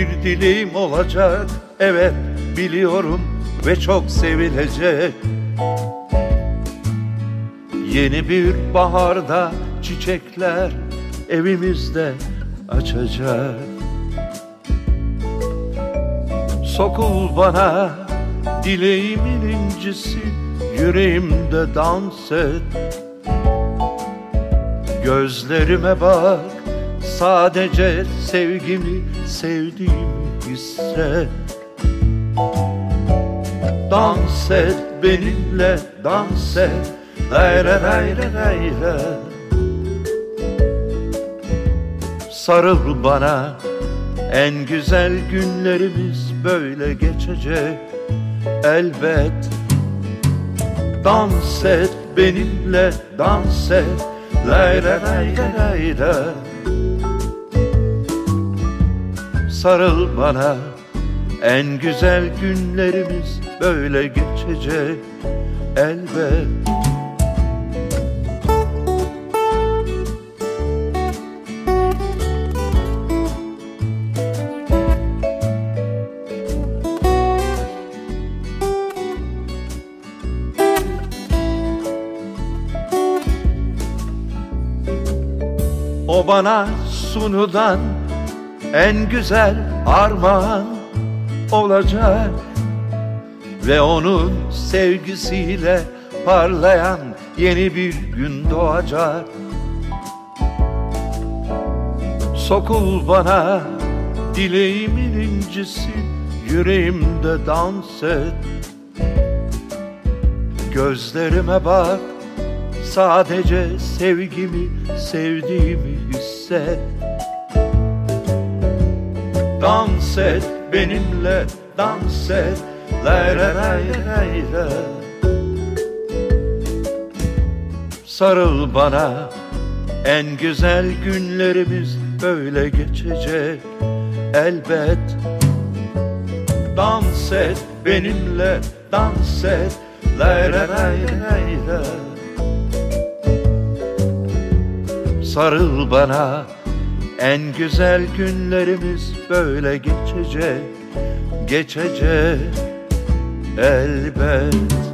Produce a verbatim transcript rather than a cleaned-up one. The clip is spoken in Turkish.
bir dileğim olacak. Evet biliyorum ve çok sevilecek. Yeni bir baharda çiçekler evimizde açacak. Sokul bana dileğimin incisi, yüreğimde dans et. Gözlerime bak, sadece sevgimi, sevdiğimi hisset. Dans et benimle, dans et. Lay lay lay lay lay. Sarıl bana, en güzel günlerimiz böyle geçecek elbet. Dans et benimle, dans et. Lay lay lay lay lay. Sarıl bana, en güzel günlerimiz böyle geçecek elbet. O bana sunudan en güzel armağan olacak ve onun sevgisiyle parlayan yeni bir gün doğacak. Sokul bana dileğimin incisi, yüreğimde dans et. Gözlerime bak, sadece sevgimi, sevdiğimi hisset. Dans et benimle, dans et. Lay lay lay lay lay. Sarıl bana, en güzel günlerimiz böyle geçecek elbet. Dans et benimle, dans et. Lay lay lay lay lay. Sarıl bana, en güzel günlerimiz böyle geçecek, geçecek elbet.